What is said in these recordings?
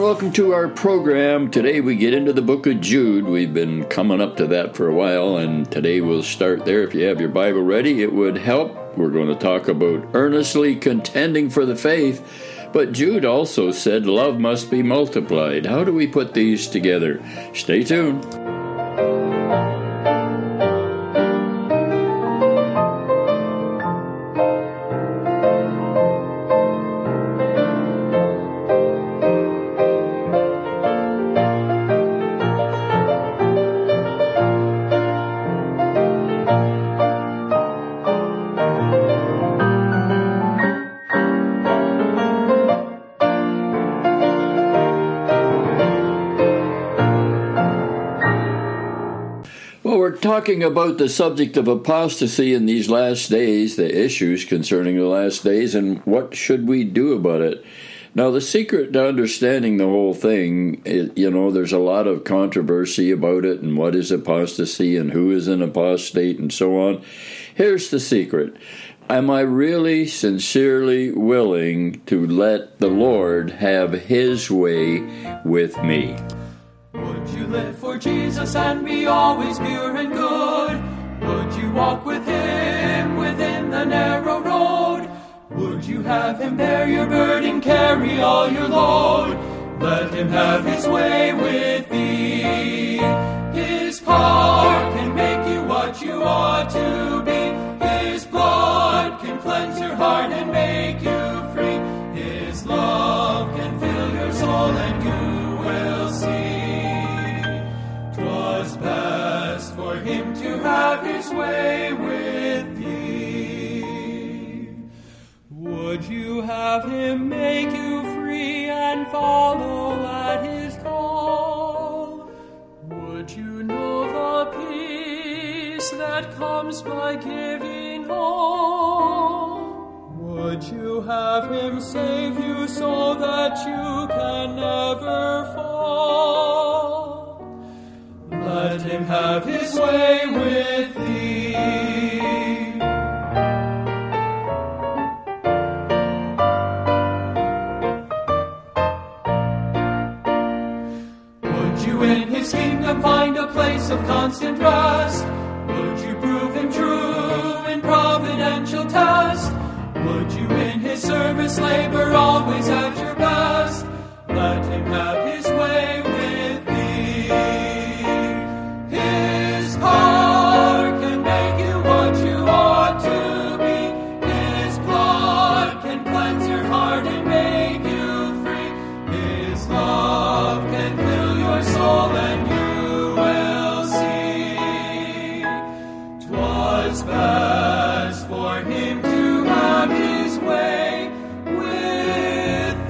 welcome to our program. Today we get into the book of Jude. We've been coming up to that for a while, and today we'll start there. If you have your Bible ready, it would help. We're going to talk about earnestly contending for the faith, but Jude also said love must be multiplied. How do we put these together? Stay tuned. Talking about the subject of apostasy in these last days, the issues concerning the last days, and what should we do about it. Now, the secret to understanding the whole thing, there's a lot of controversy about it, and what is apostasy, and who is an apostate, and so on. Here's the secret. Am I really sincerely willing to let the Lord have His way with me? Would you live for Jesus and be always pure and good? Would you walk with Him within the narrow road? Would you have Him bear your burden, carry all your load? Let Him have His way with thee. His power can make you what you ought to be. His blood can cleanse your heart and make you free. His love can fill your soul and you will see. 'Twas best for Him to have His way with thee. Would you have Him make you free and follow at His call? Would you know the peace that comes by giving all? Would you have Him save you so that you can never fall? Let Him have His way with thee. Would you in His kingdom find a place of constant rest? Would you prove Him true in providential test? Would you in His service labor always at your best? Let Him have His way with thee. His power can make you what you ought to be. His blood can cleanse your heart and make you free. His love can fill your soul and you will see. 'Twas best for Him to have His way with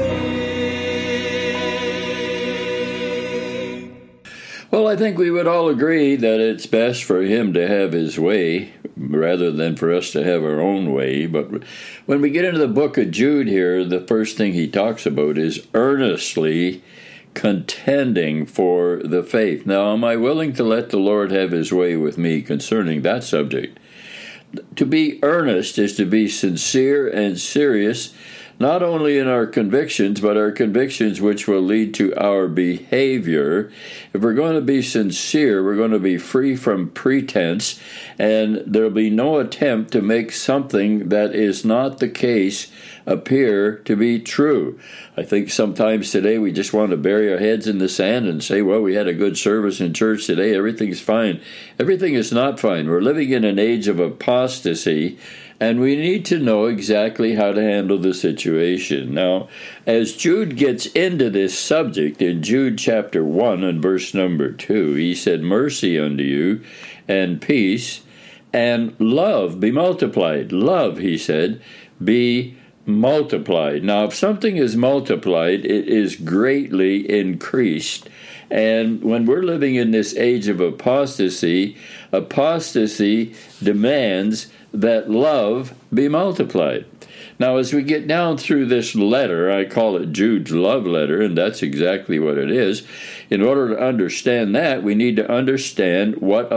thee. Well, I think we would all agree that it's best for Him to have His way rather than for us to have our own way. But when we get into the book of Jude here, the first thing he talks about is earnestly contending for the faith. Now, am I willing to let the Lord have His way with me concerning that subject? To be earnest is to be sincere and serious, not only in our convictions, but our convictions which will lead to our behavior. If we're going to be sincere, we're going to be free from pretense, and there'll be no attempt to make something that is not the case appear to be true. I think sometimes today we just want to bury our heads in the sand and say, well, we had a good service in church today, everything's fine. Everything is not fine. We're living in an age of apostasy, and we need to know exactly how to handle the situation. Now, as Jude gets into this subject in Jude chapter 1 and verse number 2, he said, mercy unto you and peace and love be multiplied. Love, he said, be multiplied. Now, if something is multiplied, it is greatly increased. And when we're living in this age of apostasy, apostasy demands that love be multiplied. Now, as we get down through this letter, I call it Jude's love letter, and that's exactly what it is. In order to understand that, we need to understand what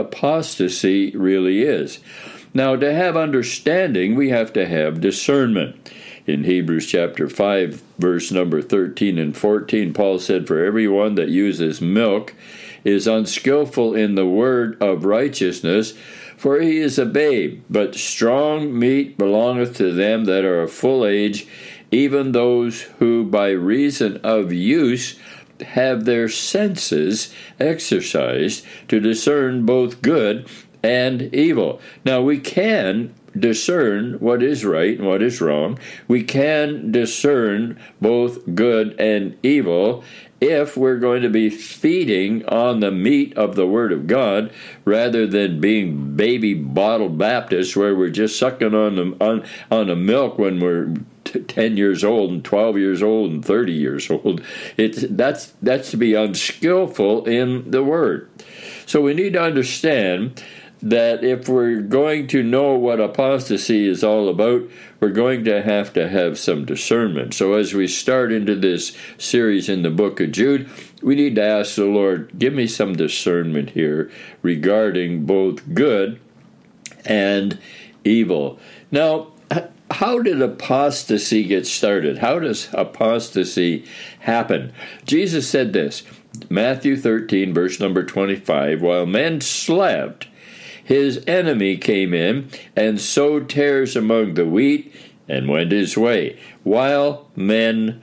apostasy really is. Now, to have understanding, we have to have discernment. In Hebrews chapter 5, verse number 13 and 14, Paul said, "For everyone that uses milk is unskillful in the word of righteousness, for he is a babe. But strong meat belongeth to them that are of full age, even those who by reason of use have their senses exercised to discern both good and evil." Now we can discern what is right and what is wrong. We can discern both good and evil if we're going to be feeding on the meat of the Word of God rather than being baby bottle Baptists where we're just sucking on the milk when we're 10 years old and 12 years old and 30 years old. That's to be unskillful in the Word. So we need to understand that if we're going to know what apostasy is all about, we're going to have some discernment. So as we start into this series in the book of Jude, we need to ask the Lord, give me some discernment here regarding both good and evil. Now, how did apostasy get started? How does apostasy happen? Jesus said this, Matthew 13, verse number 25, "While men slept, his enemy came in and sowed tares among the wheat and went his way," while men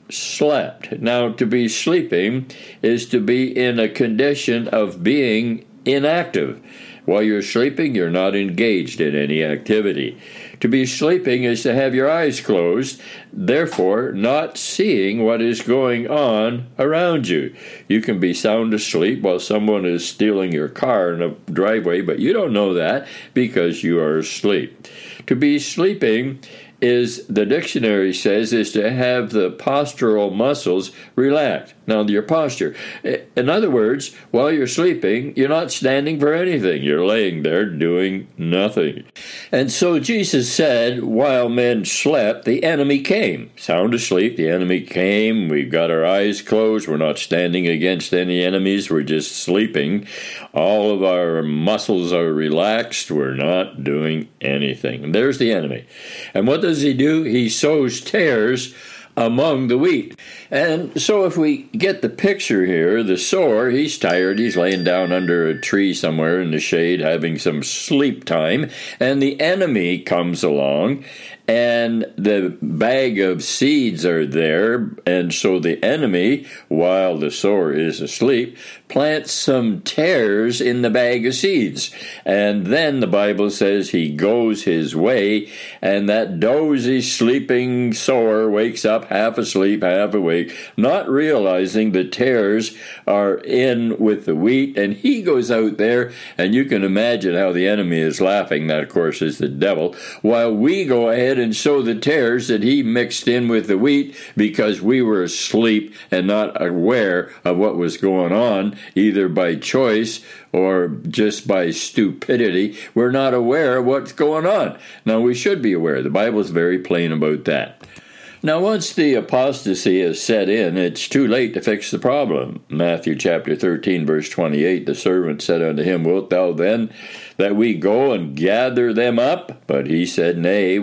slept. Now, to be sleeping is to be in a condition of being inactive. While you're sleeping, you're not engaged in any activity. To be sleeping is to have your eyes closed, therefore not seeing what is going on around you. You can be sound asleep while someone is stealing your car in a driveway, but you don't know that because you are asleep. To be sleeping is, the dictionary says, is to have the postural muscles relaxed. Now, your posture. In other words, while you're sleeping, you're not standing for anything. You're laying there doing nothing. And so Jesus said, while men slept, the enemy came. Sound asleep, the enemy came. We've got our eyes closed. We're not standing against any enemies. We're just sleeping. All of our muscles are relaxed. We're not doing anything. And there's the enemy. And what does he do? He sows tares among the wheat. And so if we get the picture here, the sower, he's tired, he's laying down under a tree somewhere in the shade having some sleep time, and the enemy comes along, and the bag of seeds are there, and so the enemy, while the sower is asleep, plants some tares in the bag of seeds. And then the Bible says he goes his way, and that dozy, sleeping sower wakes up half asleep, half awake, not realizing the tares are in with the wheat, and he goes out there, and you can imagine how the enemy is laughing. That, of course, is the devil, while we go ahead and sow the tares that he mixed in with the wheat because we were asleep and not aware of what was going on, either by choice or just by stupidity. We're not aware of what's going on. Now, we should be aware. The Bible is very plain about that. Now, once the apostasy is set in, it's too late to fix the problem. Matthew chapter 13, verse 28, the servant said unto him, Wilt thou then that we go and gather them up? But he said, Nay,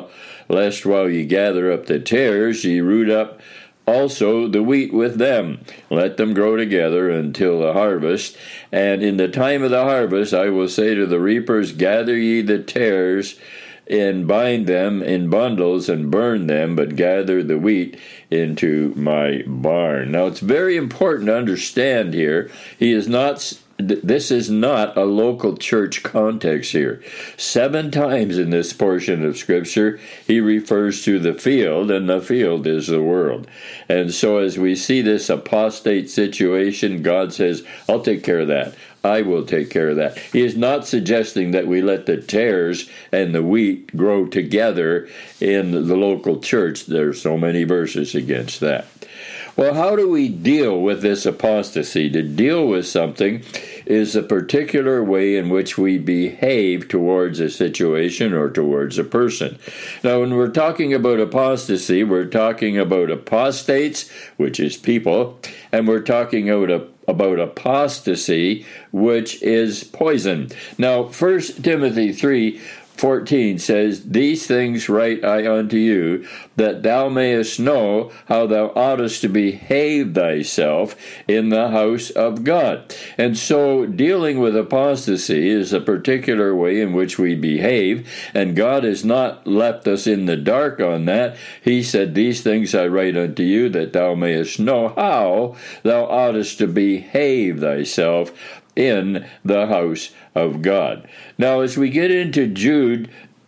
lest while ye gather up the tares, ye root up also the wheat with them. Let them grow together until the harvest. And in the time of the harvest I will say to the reapers, Gather ye the tares, and bind them in bundles and burn them, but gather the wheat into my barn. Now, it's very important to understand here, this is not a local church context here. 7 times in this portion of Scripture, he refers to the field, and the field is the world. And so as we see this apostate situation, God says, I'll take care of that. I will take care of that. He is not suggesting that we let the tares and the wheat grow together in the local church. There are so many verses against that. Well, how do we deal with this apostasy? To deal with something is a particular way in which we behave towards a situation or towards a person. Now, when we're talking about apostasy, we're talking about apostates, which is people, and we're talking about apostasy, which is poison. Now, 1 Timothy 3, 14 says, "These things write I unto you, that thou mayest know how thou oughtest to behave thyself in the house of God." And so dealing with apostasy is a particular way in which we behave, and God has not left us in the dark on that. He said, "These things I write unto you, that thou mayest know how thou oughtest to behave thyself in the house of God." Now, as we get into Jude,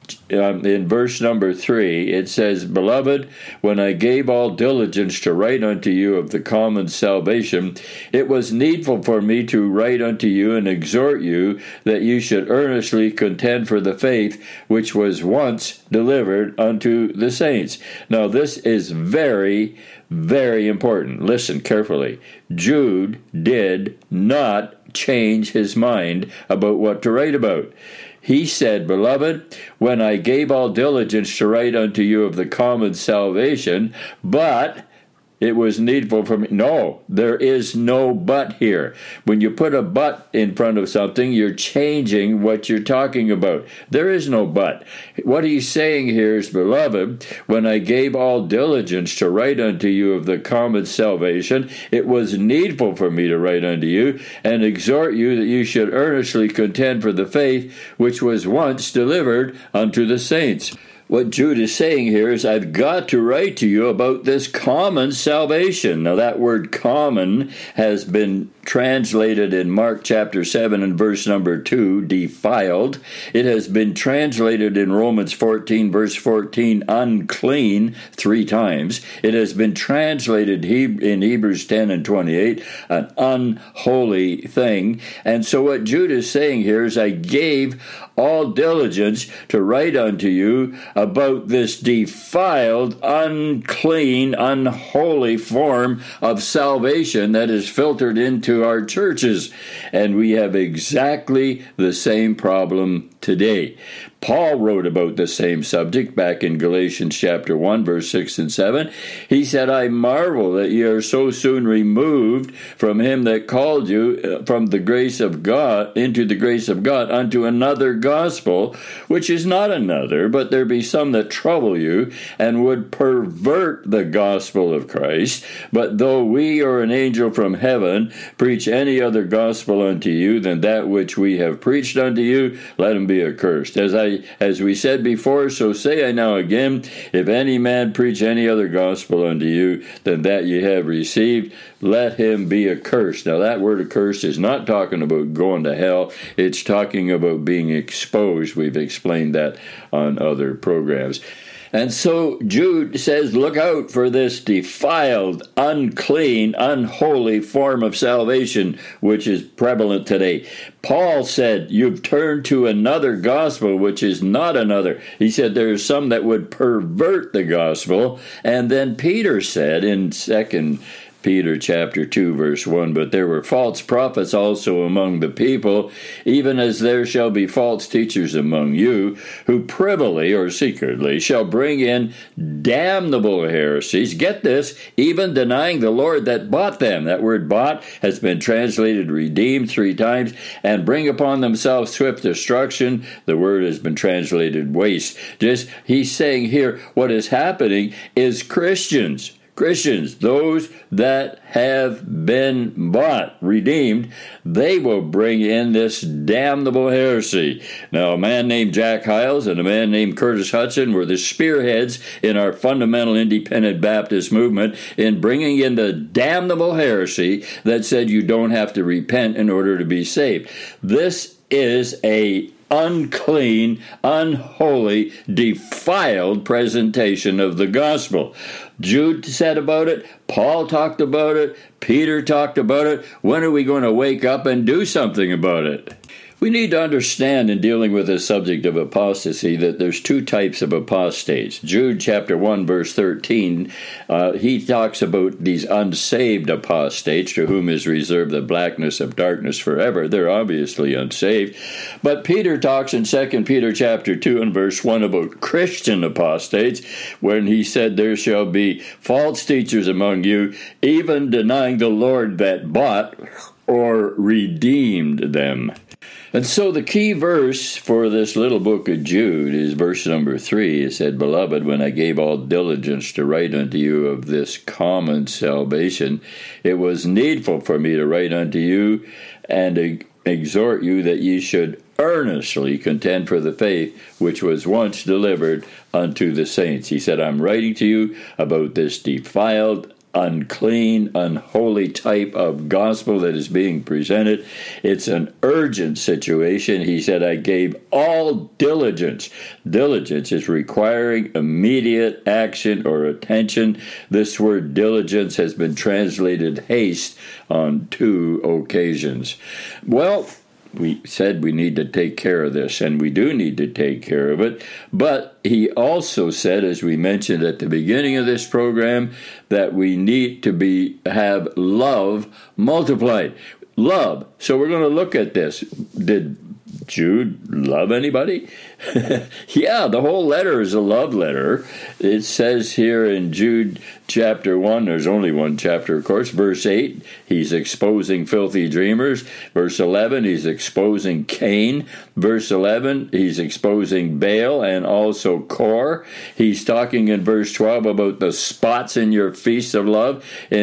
in verse number 3, it says, "Beloved, when I gave all diligence to write unto you of the common salvation, it was needful for me to write unto you and exhort you that you should earnestly contend for the faith which was once delivered unto the saints." Now, this is very, very important. Listen carefully. Jude did not change his mind about what to write about. He said, "Beloved, when I gave all diligence to write unto you of the common salvation, but it was needful for me." No, there is no but here. When you put a but in front of something, you're changing what you're talking about. There is no but. What he's saying here is, "Beloved, when I gave all diligence to write unto you of the common salvation, it was needful for me to write unto you and exhort you that you should earnestly contend for the faith which was once delivered unto the saints." What Jude is saying here is, I've got to write to you about this common salvation. Now, that word common has been translated in Mark chapter 7 and verse number 2, defiled. It has been translated in Romans 14, verse 14, unclean, 3 times. It has been translated in Hebrews 10 and 28, an unholy thing. And so what Jude is saying here is, I gave all diligence to write unto you about this defiled, unclean, unholy form of salvation that is filtered into our churches. And we have exactly the same problem today. Paul wrote about the same subject back in Galatians chapter 1, verse 6 and 7. He said, "I marvel that ye are so soon removed from him that called you from the grace of God into the grace of God unto another gospel, which is not another, but there be some that trouble you and would pervert the gospel of Christ. But though we or an angel from heaven preach any other gospel unto you than that which we have preached unto you, let him be accursed. As we said before, so say I now again, if any man preach any other gospel unto you than that ye have received, let him be accursed." Now, that word accursed is not talking about going to hell. It's talking about being exposed. We've explained that on other programs. And so Jude says, look out for this defiled, unclean, unholy form of salvation which is prevalent today. Paul said, you've turned to another gospel which is not another. He said there's some that would pervert the gospel. And then Peter said in 2 Peter chapter 2, verse 1, "But there were false prophets also among the people, even as there shall be false teachers among you, who privily or secretly shall bring in damnable heresies." Get this, even denying the Lord that bought them. That word bought has been translated redeemed 3 times, "and bring upon themselves swift destruction." The word has been translated waste. He's saying here what is happening is Christians, those that have been bought, redeemed, they will bring in this damnable heresy. Now, a man named Jack Hyles and a man named Curtis Hudson were the spearheads in our fundamental independent Baptist movement in bringing in the damnable heresy that said you don't have to repent in order to be saved. This is a unclean, unholy, defiled presentation of the gospel. Jude said about it, Paul talked about it, Peter talked about it. When are we going to wake up and do something about it? We need to understand in dealing with the subject of apostasy that there's 2 types of apostates. Jude chapter 1 verse 13, he talks about these unsaved apostates to whom is reserved the blackness of darkness forever. They're obviously unsaved. But Peter talks in 2 Peter chapter 2 and verse 1 about Christian apostates when he said there shall be false teachers among you, even denying the Lord that bought or redeemed them. And so the key verse for this little book of Jude is verse number 3. It said, "Beloved, when I gave all diligence to write unto you of this common salvation, it was needful for me to write unto you and exhort you that ye should earnestly contend for the faith which was once delivered unto the saints." He said, I'm writing to you about this defiled, unclean, unholy type of gospel that is being presented. It's an urgent situation. He said, I gave all diligence. Diligence is requiring immediate action or attention. This word diligence has been translated haste on 2 occasions. Well, we said we need to take care of this, and we do need to take care of it. But he also said, as we mentioned at the beginning of this program, that we need to have love multiplied. Love. So we're going to look at this. Did Jude love anybody? Yeah, the whole letter is a love letter. It says here in Jude chapter 1, there's only one chapter, of course, verse 8, he's exposing filthy dreamers. Verse 11, he's exposing Cain. Verse 11, he's exposing Baal and also Kor. He's talking in verse 12 about the spots in your feast of love.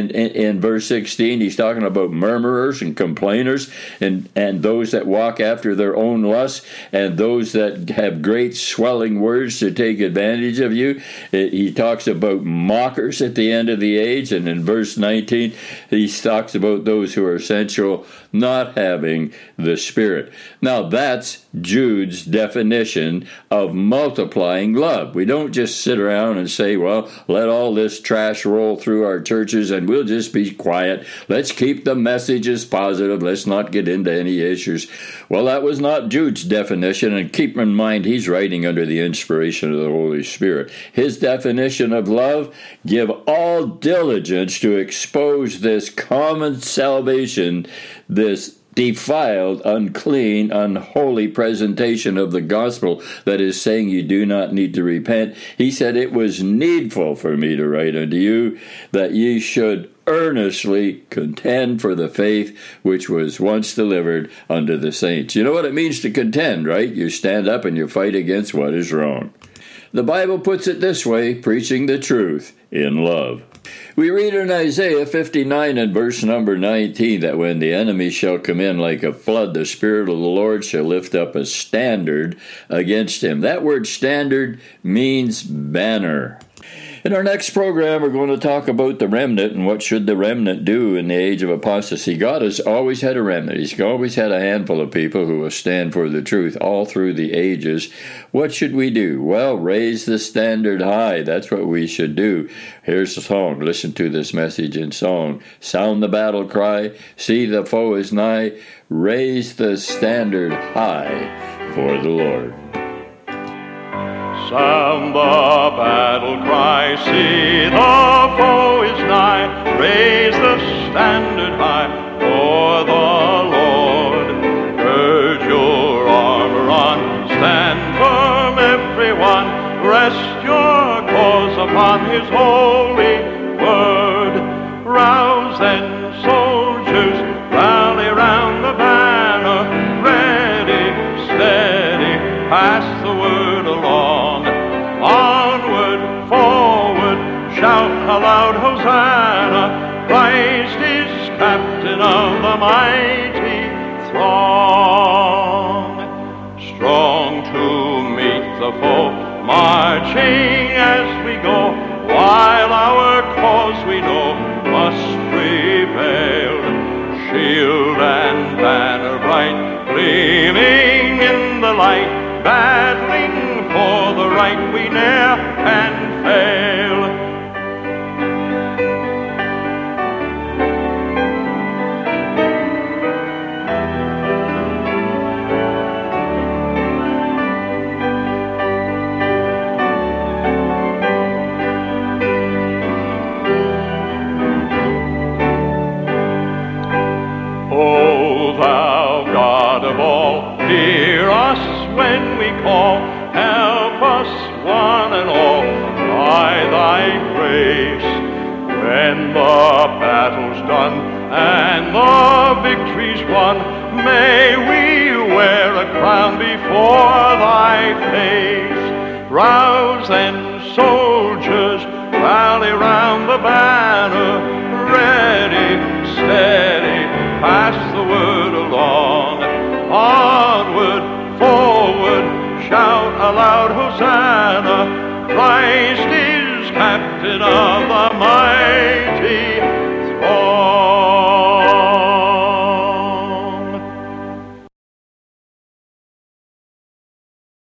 In verse 16, he's talking about murmurers and complainers and those that walk after their own lusts and those that have great swelling words to take advantage of you. He talks about mockers at the end of the age, and in verse 19 he talks about those who are sensual, not having the Spirit. Now that's Jude's definition of multiplying love. We don't just sit around and say, well, let all this trash roll through our churches and we'll just be quiet. Let's keep the messages positive. Let's not get into any issues. Well, that was not Jude's definition, and keep in mind he's writing under the inspiration of the Holy Spirit. His definition of love: give all diligence to expose this common salvation, this defiled, unclean, unholy presentation of the gospel that is saying you do not need to repent. He said, it was needful for me to write unto you that ye should earnestly contend for the faith which was once delivered unto the saints. You know what it means to contend, right? You stand up and you fight against what is wrong. The Bible puts it this way: preaching the truth in love. We read in Isaiah 59 and verse number 19 that when the enemy shall come in like a flood, the Spirit of the Lord shall lift up a standard against him. That word standard means banner. In our next program, we're going to talk about the remnant and what should the remnant do in the age of apostasy. God has always had a remnant. He's always had a handful of people who will stand for the truth all through the ages. What should we do? Well, raise the standard high. That's what we should do. Here's the song. Listen to this message in song. Sound the battle cry. See the foe is nigh. Raise the standard high for the Lord. Sound the battle cry, see the foe is nigh, raise the standard high for the Lord. Gird your armor on, stand firm everyone, rest your cause upon his holy word. Rouse then, soldiers, rally round the banner, ready, steady, pass the word along. Onward, forward, shout aloud, Hosanna, Christ is captain of the mighty throng. Strong to meet the foe, marching as we go, while our cause we know must prevail. Shield and banner bright, gleaming in the light, battling for the right, we ne'er can fail. O thou God of all, hear us when we call. Help us one and all by thy grace. When the battle's done and the victory's won, may we face. Rouse then, soldiers, rally round the banner. Ready, steady, pass the word along. Onward, forward, shout aloud, Hosanna. Christ is captain of the mighty